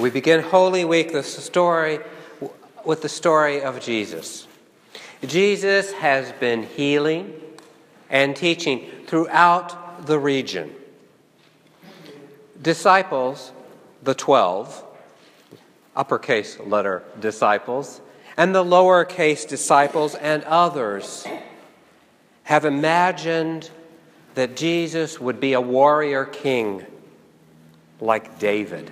We begin Holy Week with the story of Jesus. Jesus has been healing and teaching throughout the region. Disciples, the 12, uppercase letter disciples, and the lowercase disciples and others have imagined that Jesus would be a warrior king like David.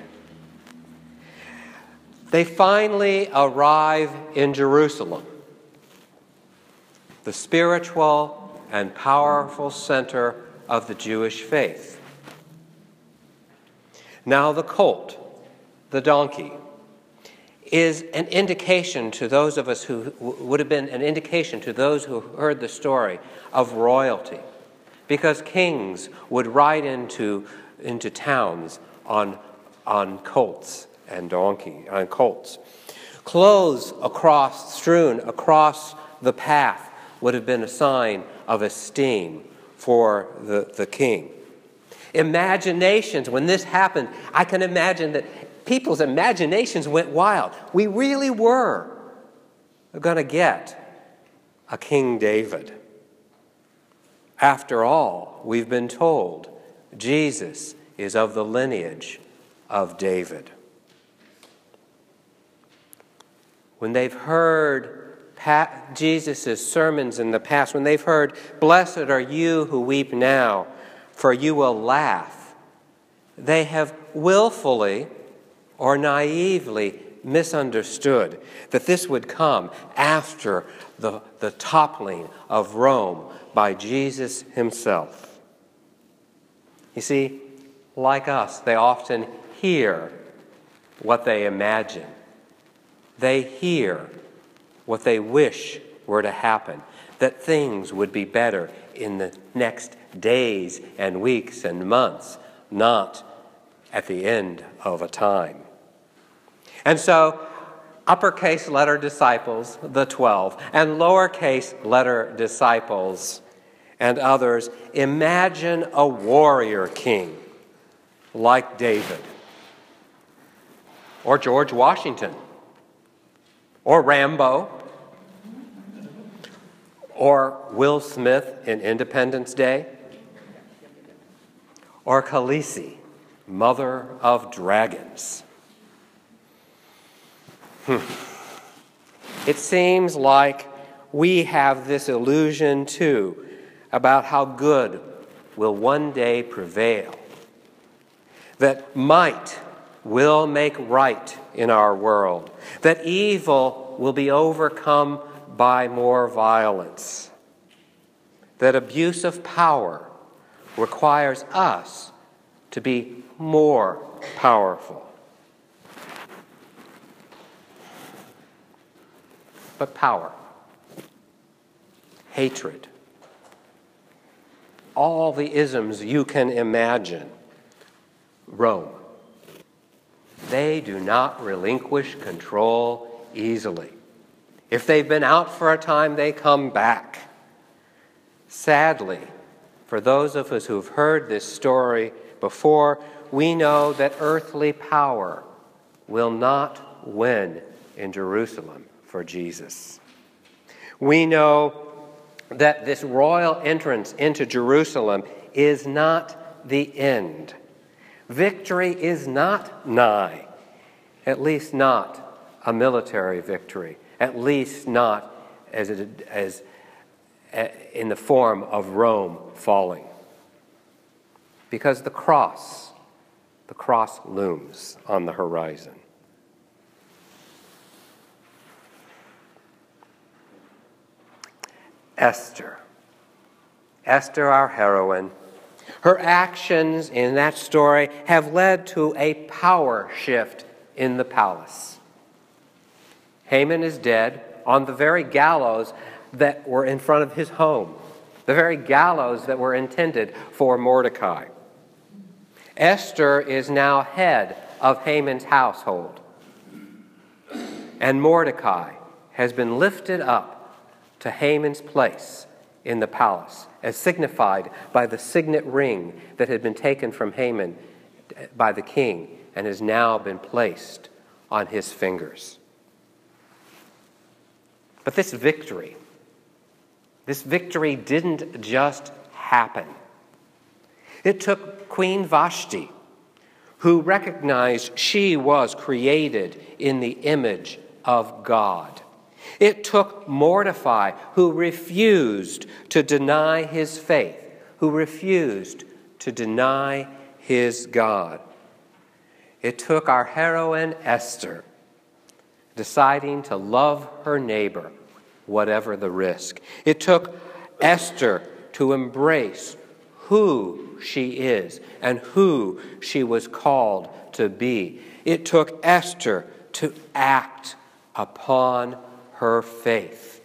They finally arrive in Jerusalem, the spiritual and powerful center of the Jewish faith. Now the colt, the donkey, is an indication to those of us who would have been an indication to those who heard the story of royalty, because kings would ride into towns on colts and on colts. Clothes strewn across the path would have been a sign of esteem for the king. Imaginations, when this happened, I can imagine that people's imaginations went wild. We really were going to get a King David. After all, we've been told Jesus is of the lineage of David. When they've heard Jesus' sermons in the past, when they've heard, "Blessed are you who weep now, for you will laugh," they have willfully or naively misunderstood that this would come after the toppling of Rome by Jesus himself. You see, like us, they often hear what they imagine. They hear what they wish were to happen, that things would be better in the next days and weeks and months, not at the end of a time. And so, uppercase letter disciples, the 12, and lowercase letter disciples and others imagine a warrior king like David, or George Washington, or Rambo, or Will Smith in Independence Day, or Khaleesi, mother of dragons. It seems like we have this illusion too about how good will one day prevail, that might will make right in our world, that evil will be overcome by more violence, that abuse of power requires us to be more powerful. But power, hatred, all the isms you can imagine, Rome, they do not relinquish control easily. If they've been out for a time, they come back. Sadly, for those of us who've heard this story before, we know that earthly power will not win in Jerusalem for Jesus. We know that this royal entrance into Jerusalem is not the end. Victory is not nigh, at least not a military victory, at least not as in the form of Rome falling. Because the cross looms on the horizon. Esther, our heroine, her actions in that story have led to a power shift in the palace. Haman is dead on the very gallows that were in front of his home, the very gallows that were intended for Mordecai. Esther is now head of Haman's household, and Mordecai has been lifted up to Haman's place in the palace, as signified by the signet ring that had been taken from Haman by the king and has now been placed on his fingers. But this victory didn't just happen. It took Queen Vashti, who recognized she was created in the image of God. It took Mordecai, who refused to deny his faith, who refused to deny his God. It took our heroine Esther, deciding to love her neighbor, whatever the risk. It took Esther to embrace who she is and who she was called to be. It took Esther to act upon her faith.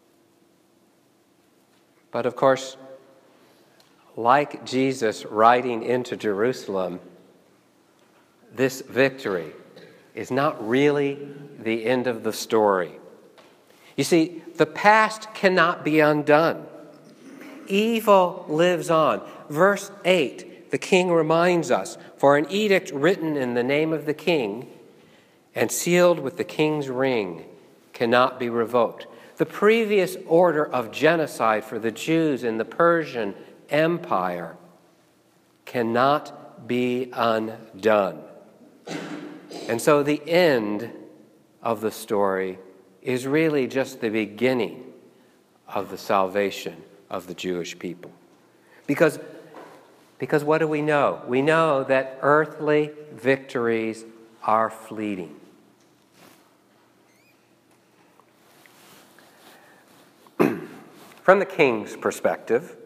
But of course, like Jesus riding into Jerusalem, this victory is not really the end of the story. You see, the past cannot be undone. Evil lives on. Verse 8, the king reminds us, "For an edict written in the name of the king and sealed with the king's ring cannot be revoked." The previous order of genocide for the Jews in the Persian Empire cannot be undone. And so the end of the story is really just the beginning of the salvation of the Jewish people. Because what do we know? We know that earthly victories are fleeting. From the king's perspective,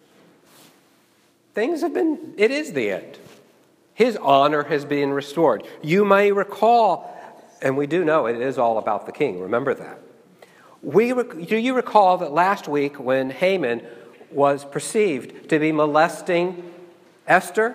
it is the end. His honor has been restored. You may recall, and we do know it is all about the king, remember that. Do you recall that last week when Haman was perceived to be molesting Esther?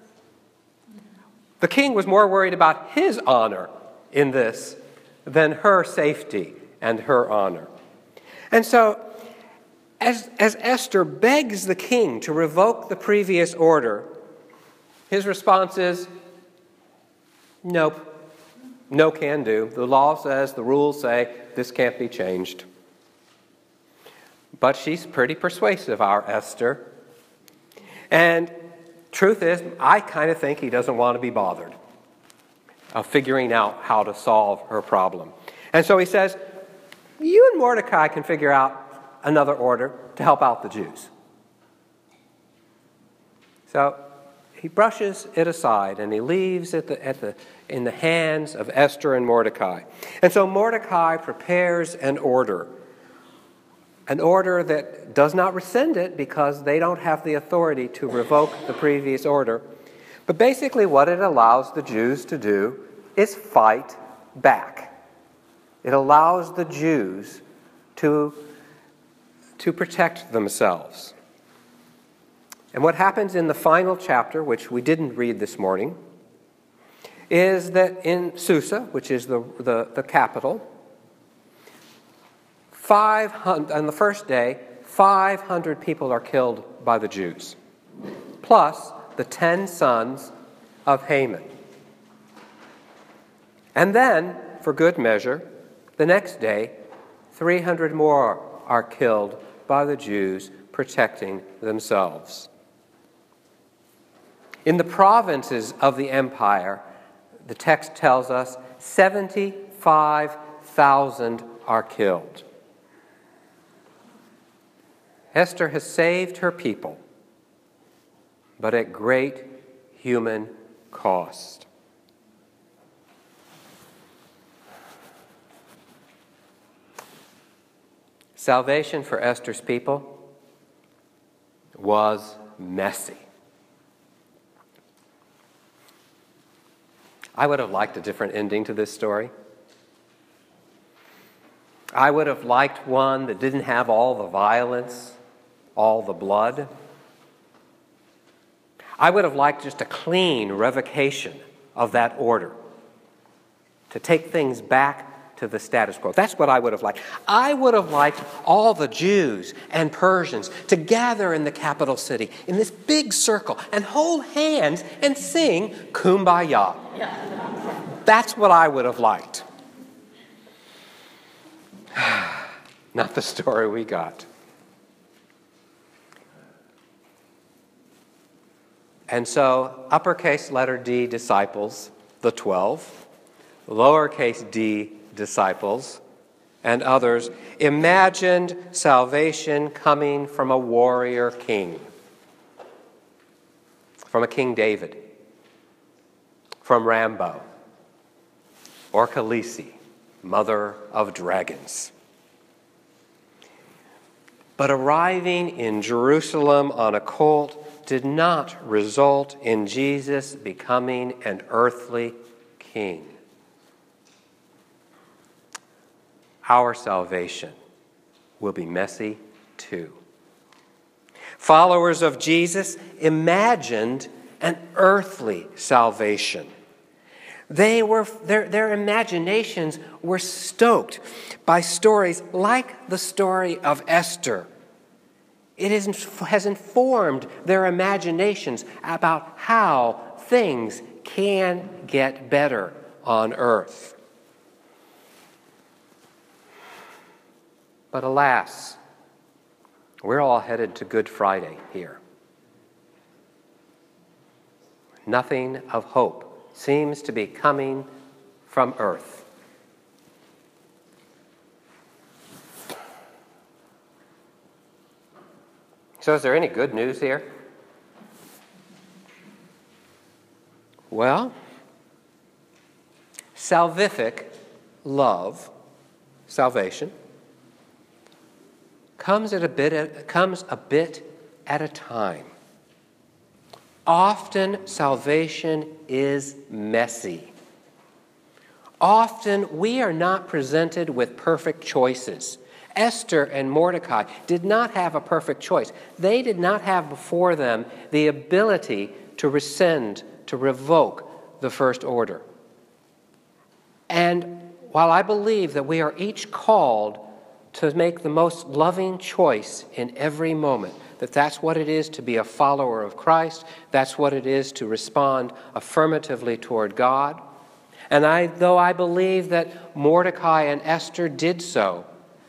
The king was more worried about his honor in this than her safety and her honor. And so, as Esther begs the king to revoke the previous order, his response is, nope, no can do. The law says, the rules say, this can't be changed. But she's pretty persuasive, our Esther. And truth is, I kind of think he doesn't want to be bothered of figuring out how to solve her problem. And so he says, you and Mordecai can figure out another order to help out the Jews. So he brushes it aside and he leaves it in the hands of Esther and Mordecai. And so Mordecai prepares an order that does not rescind it because they don't have the authority to revoke the previous order. But basically what it allows the Jews to do is fight back. It allows the Jews to protect themselves. And what happens in the final chapter, which we didn't read this morning, is that in Susa, which is the capital, on the first day, 500 people are killed by the Jews, plus the 10 sons of Haman. And then, for good measure, the next day, 300 more are killed by the Jews protecting themselves. In the provinces of the empire, the text tells us 75,000 are killed. Esther has saved her people, but at great human cost. Salvation for Esther's people was messy. I would have liked a different ending to this story. I would have liked one that didn't have all the violence, all the blood. I would have liked just a clean revocation of that order, to take things back to the status quo. That's what I would have liked. I would have liked all the Jews and Persians to gather in the capital city in this big circle and hold hands and sing Kumbaya. That's what I would have liked. Not the story we got. And so, uppercase letter D disciples, the 12, lowercase d disciples, and others imagined salvation coming from a warrior king, from a King David, from Rambo, or Khaleesi, mother of dragons. But arriving in Jerusalem on a colt did not result in Jesus becoming an earthly king. Our salvation will be messy too. Followers of Jesus imagined an earthly salvation. Their imaginations were stoked by stories like the story of Esther. It has informed their imaginations about how things can get better on earth. But alas, we're all headed to Good Friday here. Nothing of hope seems to be coming from earth. So is there any good news here? Well, salvific love, salvation, comes a bit at a time. Often salvation is messy. Often we are not presented with perfect choices. Esther and Mordecai did not have a perfect choice. They did not have before them the ability to rescind, to revoke the first order. And while I believe that we are each called to make the most loving choice in every moment, that's what it is to be a follower of Christ, that's what it is to respond affirmatively toward God. And though I believe that Mordecai and Esther did so,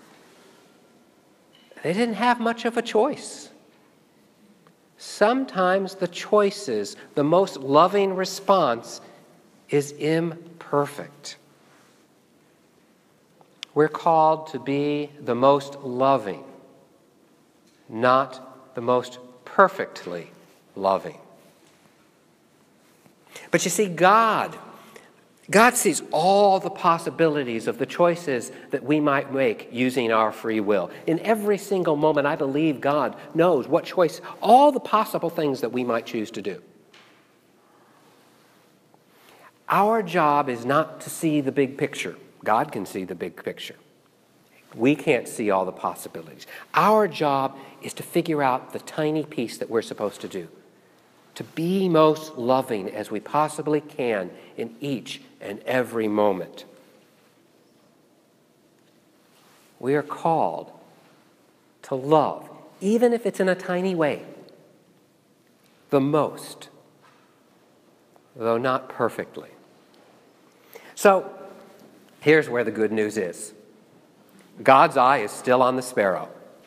they didn't have much of a choice. Sometimes the choices, the most loving response, is imperfect. We're called to be the most loving, not the most perfectly loving. But you see, God sees all the possibilities of the choices that we might make using our free will. In every single moment, I believe God knows what choice, all the possible things that we might choose to do. Our job is not to see the big picture. God can see the big picture. We can't see all the possibilities. Our job is to figure out the tiny piece that we're supposed to do, to be most loving as we possibly can in each and every moment. We are called to love, even if it's in a tiny way, the most, though not perfectly. So, here's where the good news is. God's eye is still on the sparrow.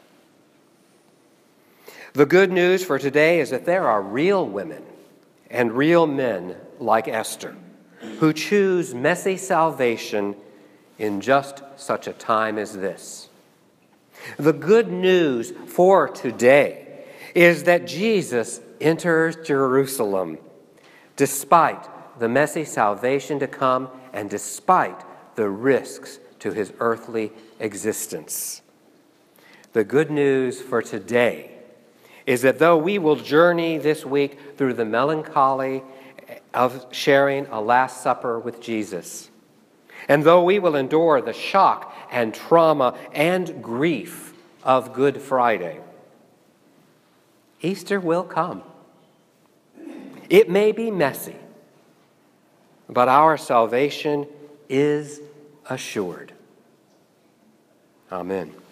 The good news for today is that there are real women and real men like Esther who choose messy salvation in just such a time as this. The good news for today is that Jesus enters Jerusalem despite the messy salvation to come and despite the risks to his earthly existence. The good news for today is that though we will journey this week through the melancholy of sharing a Last Supper with Jesus, and though we will endure the shock and trauma and grief of Good Friday, Easter will come. It may be messy, but our salvation is assured. Amen.